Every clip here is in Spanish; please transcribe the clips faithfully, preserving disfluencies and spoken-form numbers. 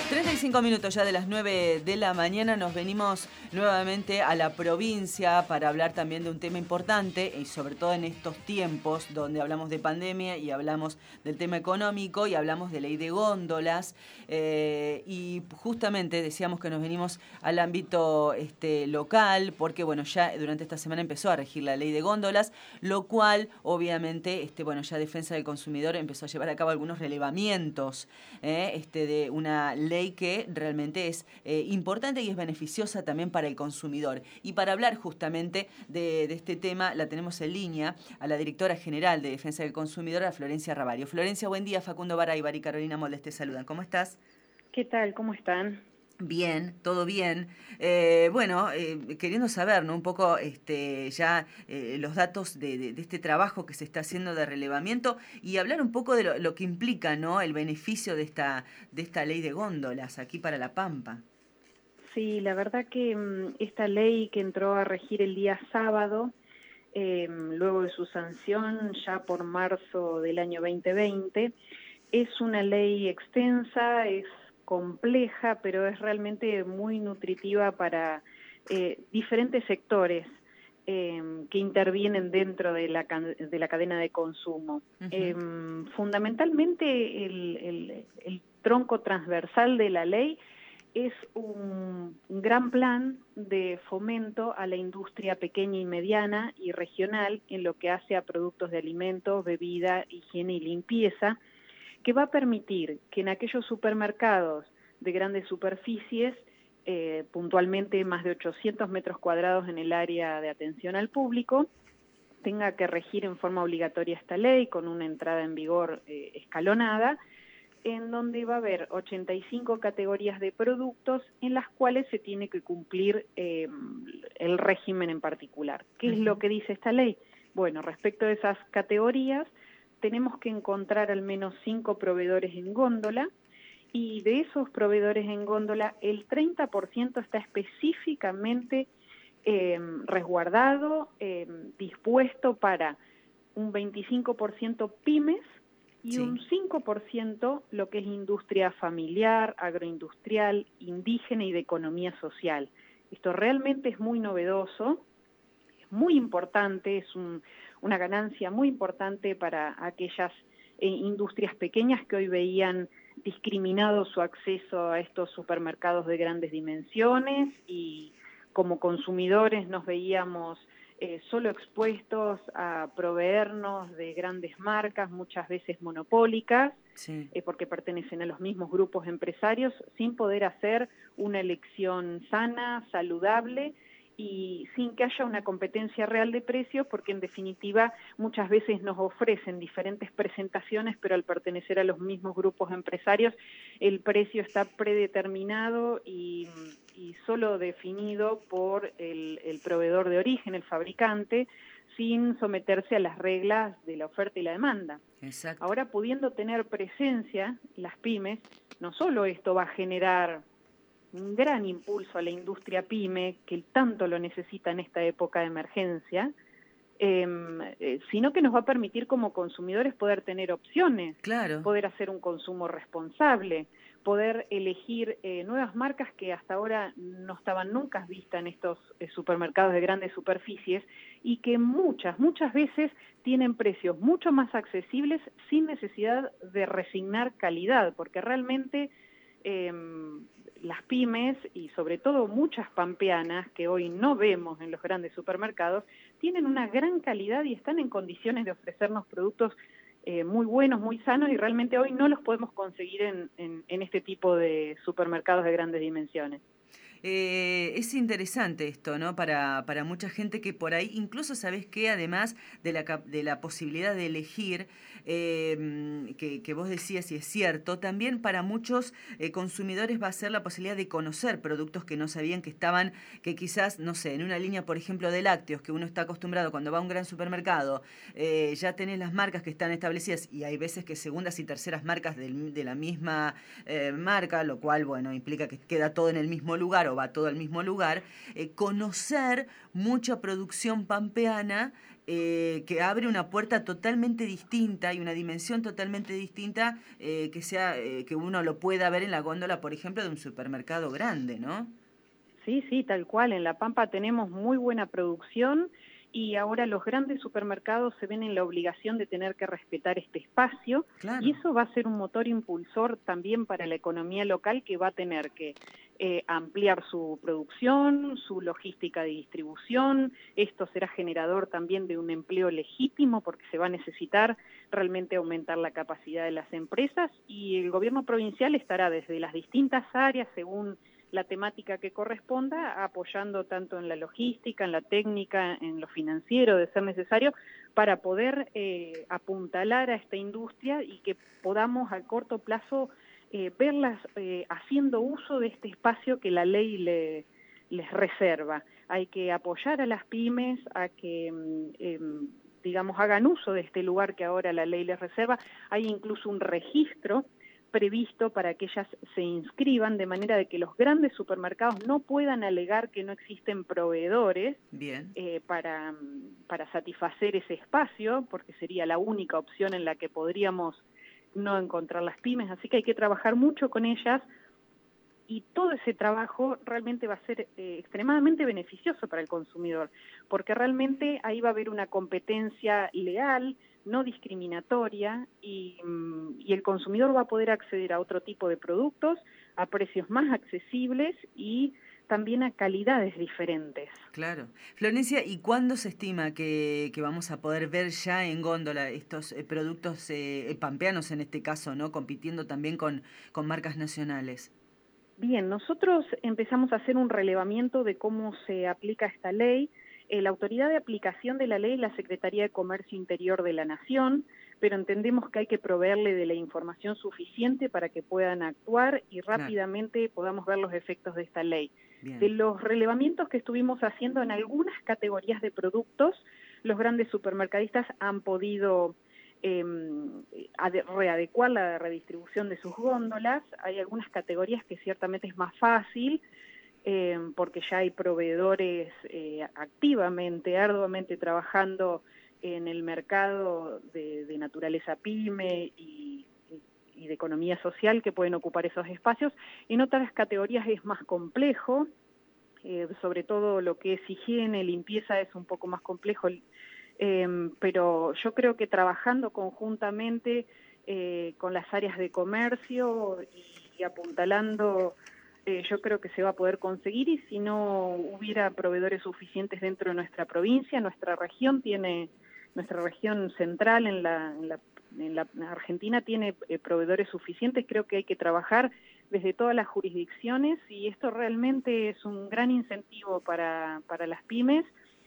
treinta y cinco minutos ya de las nueve de la mañana, nos venimos nuevamente a la provincia para hablar también de un tema importante y sobre todo en estos tiempos donde hablamos de pandemia y hablamos del tema económico y hablamos de ley de góndolas eh, y justamente decíamos que nos venimos al ámbito este, local porque bueno, ya durante esta semana empezó a regir la ley de góndolas, lo cual obviamente este, bueno, ya Defensa del Consumidor empezó a llevar a cabo algunos relevamientos eh, este, de una ley que realmente es eh, importante y es beneficiosa también para el consumidor. Y para hablar justamente de, de este tema, la tenemos en línea a la directora general de Defensa del Consumidor, a Florencia Ravario. Florencia, buen día. Facundo Baraybar y Carolina Moldes te saludan. ¿Cómo estás? ¿Qué tal? ¿Cómo están? Bien, todo bien. Eh, bueno, eh, queriendo saber, ¿no? Un poco este, ya eh, los datos de, de, de este trabajo que se está haciendo de relevamiento y hablar un poco de lo, lo que implica, ¿no? El beneficio de esta, de esta ley de góndolas aquí para La Pampa. Sí, la verdad que um, esta ley que entró a regir el día sábado, eh, luego de su sanción ya por marzo del año veinte veinte, es una ley extensa, es compleja, pero es realmente muy nutritiva para eh, diferentes sectores eh, que intervienen dentro de la, de la cadena de consumo. Uh-huh. Eh, fundamentalmente el, el, el tronco transversal de la ley es un, un gran plan de fomento a la industria pequeña y mediana y regional en lo que hace a productos de alimentos, bebida, higiene y limpieza, que va a permitir que en aquellos supermercados de grandes superficies, eh, puntualmente más de ochocientos metros cuadrados en el área de atención al público, tenga que regir en forma obligatoria esta ley con una entrada en vigor eh, escalonada, en donde va a haber ochenta y cinco categorías de productos en las cuales se tiene que cumplir eh, el régimen en particular. ¿Qué es lo que dice esta ley? Bueno, respecto a esas categorías, tenemos que encontrar al menos cinco proveedores en góndola, y de esos proveedores en góndola, el treinta por ciento está específicamente eh, resguardado, eh, dispuesto para un veinticinco por ciento pymes y sí. un cinco por ciento lo que es industria familiar, agroindustrial, indígena y de economía social. Esto realmente es muy novedoso, es muy importante, es un, una ganancia muy importante para aquellas eh, industrias pequeñas que hoy veían discriminado su acceso a estos supermercados de grandes dimensiones y como consumidores nos veíamos eh, solo expuestos a proveernos de grandes marcas, muchas veces monopólicas, sí. eh, porque pertenecen a los mismos grupos empresarios, sin poder hacer una elección sana, saludable, y sin que haya una competencia real de precios, porque en definitiva muchas veces nos ofrecen diferentes presentaciones, pero al pertenecer a los mismos grupos empresarios, el precio está predeterminado y, y solo definido por el, el proveedor de origen, el fabricante, sin someterse a las reglas de la oferta y la demanda. Exacto. Ahora, pudiendo tener presencia las pymes, no solo esto va a generar un gran impulso a la industria pyme, que tanto lo necesita en esta época de emergencia, eh, eh, sino que nos va a permitir como consumidores poder tener opciones, claro. poder hacer un consumo responsable, poder elegir eh, nuevas marcas que hasta ahora no estaban nunca vistas en estos eh, supermercados de grandes superficies y que muchas, muchas veces tienen precios mucho más accesibles sin necesidad de resignar calidad, porque realmente Eh, las pymes y sobre todo muchas pampeanas que hoy no vemos en los grandes supermercados tienen una gran calidad y están en condiciones de ofrecernos productos eh, muy buenos, muy sanos y realmente hoy no los podemos conseguir en, en, en este tipo de supermercados de grandes dimensiones. Eh, es interesante esto, ¿no? Para, para mucha gente que por ahí, incluso, ¿sabés qué? Además de la, de la posibilidad de elegir, eh, que, que vos decías y es cierto, también para muchos eh, consumidores va a ser la posibilidad de conocer productos que no sabían que estaban, que quizás, no sé, en una línea, por ejemplo, de lácteos, que uno está acostumbrado cuando va a un gran supermercado, eh, ya tenés las marcas que están establecidas y hay veces que segundas y terceras marcas del, de la misma eh, marca, lo cual, bueno, implica que queda todo en el mismo lugar, lugar o va todo al mismo lugar, eh, conocer mucha producción pampeana eh, que abre una puerta totalmente distinta y una dimensión totalmente distinta eh, que sea eh, que uno lo pueda ver en la góndola, por ejemplo, de un supermercado grande, ¿no? Sí, sí, tal cual. En La Pampa tenemos muy buena producción y ahora los grandes supermercados se ven en la obligación de tener que respetar este espacio Claro. y eso va a ser un motor impulsor también para la economía local que va a tener que eh, ampliar su producción, su logística de distribución. Esto será generador también de un empleo legítimo porque se va a necesitar realmente aumentar la capacidad de las empresas y el gobierno provincial estará desde las distintas áreas según la temática que corresponda, apoyando tanto en la logística, en la técnica, en lo financiero, de ser necesario, para poder eh, apuntalar a esta industria y que podamos a corto plazo eh, verlas eh, haciendo uso de este espacio que la ley le, les reserva. Hay que apoyar a las pymes, a que eh, digamos hagan uso de este lugar que ahora la ley les reserva. Hay incluso un registro previsto para que ellas se inscriban, de manera de que los grandes supermercados no puedan alegar que no existen proveedores Bien. eh, para, para satisfacer ese espacio, porque sería la única opción en la que podríamos no encontrar las pymes, así que hay que trabajar mucho con ellas y todo ese trabajo realmente va a ser eh, extremadamente beneficioso para el consumidor, porque realmente ahí va a haber una competencia leal, no discriminatoria, y, y el consumidor va a poder acceder a otro tipo de productos a precios más accesibles y también a calidades diferentes. Claro. Florencia, ¿y cuándo se estima que, que vamos a poder ver ya en góndola estos eh, productos eh, pampeanos en este caso, ¿no? Compitiendo también con, con marcas nacionales? Bien, nosotros empezamos a hacer un relevamiento de cómo se aplica esta ley. Eh, la autoridad de aplicación de la ley es la Secretaría de Comercio Interior de la Nación, pero entendemos que hay que proveerle de la información suficiente para que puedan actuar y rápidamente claro. podamos ver los efectos de esta ley. Bien. De los relevamientos que estuvimos haciendo en algunas categorías de productos, los grandes supermercadistas han podido Eh, readecuar la redistribución de sus góndolas. Hay algunas categorías que ciertamente es más fácil eh, porque ya hay proveedores eh, activamente, arduamente trabajando en el mercado de, de naturaleza pyme y, y de economía social que pueden ocupar esos espacios. En otras categorías es más complejo, eh, sobre todo lo que es higiene, limpieza es un poco más complejo. Eh, pero yo creo que trabajando conjuntamente eh, con las áreas de comercio y, y apuntalando, eh, yo creo que se va a poder conseguir, y si no hubiera proveedores suficientes dentro de nuestra provincia, nuestra región tiene, nuestra región central en la, en la, en la Argentina tiene eh, proveedores suficientes. Creo que hay que trabajar desde todas las jurisdicciones y esto realmente es un gran incentivo para, para las pymes.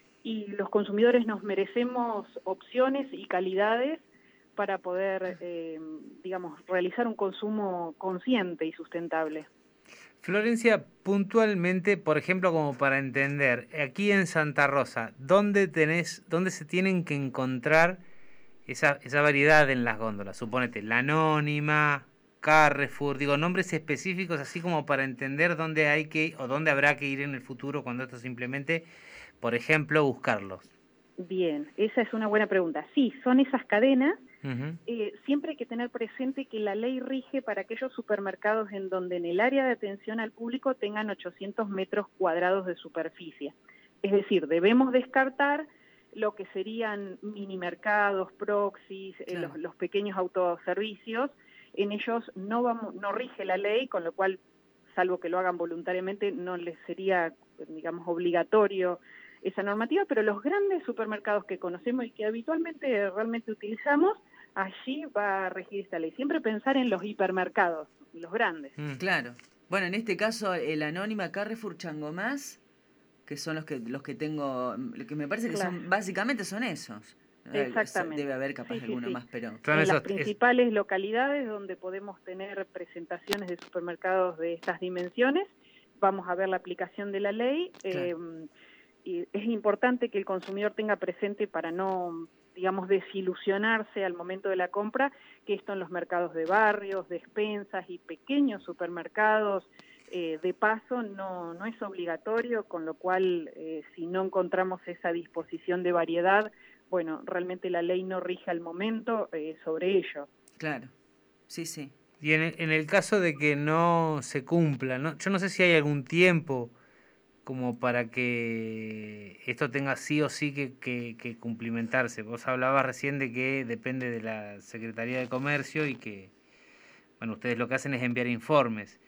Y los consumidores nos merecemos opciones y calidades para poder, eh, digamos, realizar un consumo consciente y sustentable. Florencia, puntualmente, por ejemplo, como para entender, aquí en Santa Rosa, ¿dónde tenés, dónde se tienen que encontrar esa, esa variedad en las góndolas? Supónete, La Anónima, Carrefour, digo, nombres específicos así como para entender dónde hay que, o dónde habrá que ir en el futuro cuando esto se implemente. Por ejemplo, buscarlos. Bien, esa es una buena pregunta. Sí, son esas cadenas. Uh-huh. Eh, siempre hay que tener presente que la ley rige para aquellos supermercados en donde en el área de atención al público tengan ochocientos metros cuadrados de superficie. Es decir, debemos descartar lo que serían minimercados, proxis, claro. eh, los, los pequeños autoservicios. En ellos no, vamos, no rige la ley, con lo cual, salvo que lo hagan voluntariamente, no les sería, digamos, obligatorio esa normativa, pero los grandes supermercados que conocemos y que habitualmente realmente utilizamos, allí va a regir esta ley. Siempre pensar en los hipermercados, los grandes. Mm. Claro. Bueno, en este caso, el Anónima, Carrefour, Changomás, que son los que los que tengo, que me parece que claro. son básicamente son esos. Exactamente. Debe haber capaz sí, sí, alguno sí. más, pero... En esos, las principales es... localidades donde podemos tener presentaciones de supermercados de estas dimensiones, vamos a ver la aplicación de la ley. Claro. Eh, y es importante que el consumidor tenga presente para no, digamos, desilusionarse al momento de la compra, que esto en los mercados de barrios, despensas y pequeños supermercados eh, de paso no, no es obligatorio, con lo cual eh, si no encontramos esa disposición de variedad, bueno, realmente la ley no rige al momento eh, sobre ello. Claro, sí, sí. Y en el, en el caso de que no se cumpla, ¿no? Yo no sé si hay algún tiempo como para que esto tenga sí o sí que, que, que cumplimentarse. Vos hablabas recién de que depende de la Secretaría de Comercio y que, bueno, ustedes lo que hacen es enviar informes,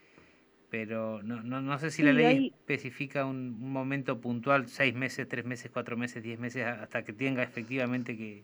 pero no, no, no sé si Sí, la ley hay... especifica un, un momento puntual, seis meses, tres meses, cuatro meses, diez meses, hasta que tenga efectivamente que...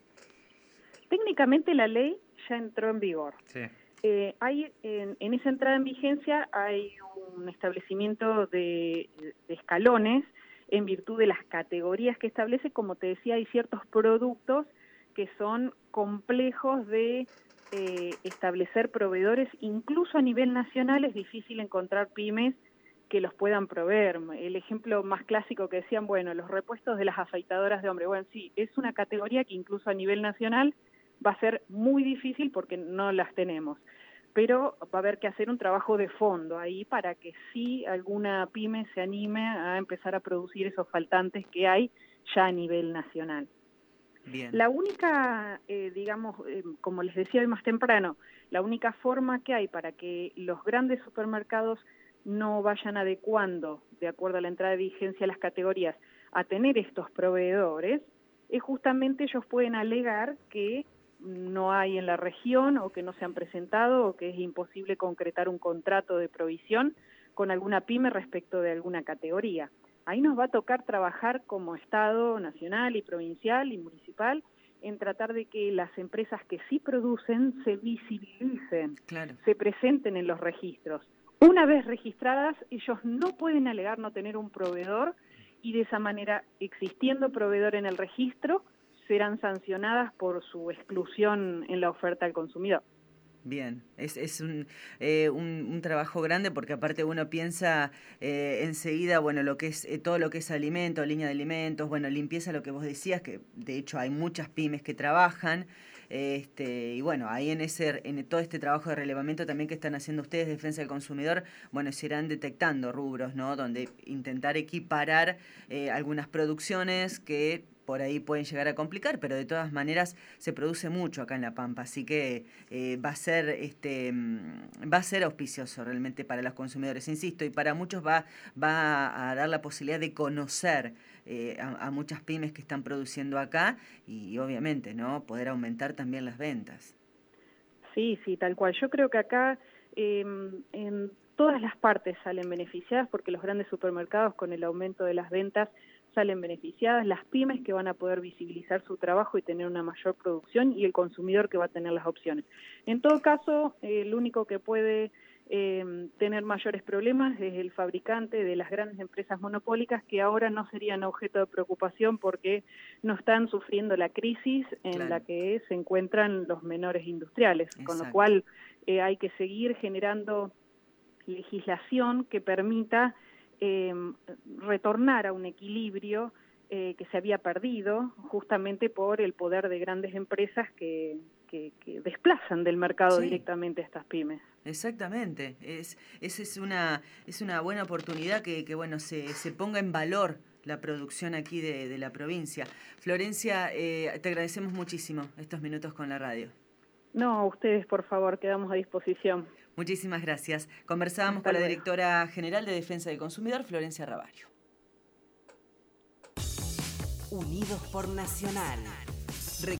Técnicamente la ley ya entró en vigor. Sí. Eh, hay en, en esa entrada en vigencia hay un establecimiento de, de escalones en virtud de las categorías que establece. Como te decía, hay ciertos productos que son complejos de eh, establecer proveedores, incluso a nivel nacional es difícil encontrar pymes que los puedan proveer. El ejemplo más clásico que decían, bueno, los repuestos de las afeitadoras de hombre. Bueno, sí, es una categoría que incluso a nivel nacional va a ser muy difícil porque no las tenemos, pero va a haber que hacer un trabajo de fondo ahí para que sí alguna pyme se anime a empezar a producir esos faltantes que hay ya a nivel nacional. Bien. La única, eh, digamos, eh, como les decía hoy más temprano, la única forma que hay para que los grandes supermercados no vayan adecuando, de acuerdo a la entrada de vigencia, las categorías, a tener estos proveedores, es justamente ellos pueden alegar que no hay en la región o que no se han presentado o que es imposible concretar un contrato de provisión con alguna pyme respecto de alguna categoría. Ahí nos va a tocar trabajar como Estado nacional y provincial y municipal en tratar de que las empresas que sí producen se visibilicen, claro. se presenten en los registros. Una vez registradas, ellos no pueden alegar no tener un proveedor y de esa manera, existiendo proveedor en el registro, serán sancionadas por su exclusión en la oferta al consumidor. Bien, es, es un, eh, un, un trabajo grande porque aparte uno piensa eh, enseguida, bueno, lo que es eh, todo lo que es alimento, línea de alimentos, bueno, limpieza, lo que vos decías, que de hecho hay muchas pymes que trabajan, este, y bueno, ahí en ese en todo este trabajo de relevamiento también que están haciendo ustedes, Defensa del Consumidor, bueno, se irán detectando rubros, ¿no? Donde intentar equiparar eh, algunas producciones que por ahí pueden llegar a complicar, pero de todas maneras se produce mucho acá en La Pampa, así que eh, va a ser este va a ser auspicioso realmente para los consumidores, insisto, y para muchos va, va a dar la posibilidad de conocer eh, a, a muchas pymes que están produciendo acá y, y obviamente, ¿no?, poder aumentar también las ventas. Sí, sí, tal cual. Yo creo que acá eh, en todas las partes salen beneficiadas porque los grandes supermercados con el aumento de las ventas salen beneficiadas, las pymes que van a poder visibilizar su trabajo y tener una mayor producción y el consumidor que va a tener las opciones. En todo caso, eh, el único que puede eh, tener mayores problemas es el fabricante de las grandes empresas monopólicas que ahora no serían objeto de preocupación porque no están sufriendo la crisis en claro. la que se encuentran los menores industriales, Exacto. con lo cual eh, hay que seguir generando legislación que permita Eh, retornar a un equilibrio eh, que se había perdido justamente por el poder de grandes empresas que, que, que desplazan del mercado sí. directamente a estas pymes. Exactamente, es, es, es, una, es una buena oportunidad que, que bueno, se, se ponga en valor la producción aquí de, de la provincia. Florencia, eh, te agradecemos muchísimo estos minutos con la radio. No, ustedes por favor, quedamos a disposición. Muchísimas gracias. Conversábamos Hasta con luego. la directora general de Defensa del Consumidor, Florencia Rabario. Unidos por Nacional.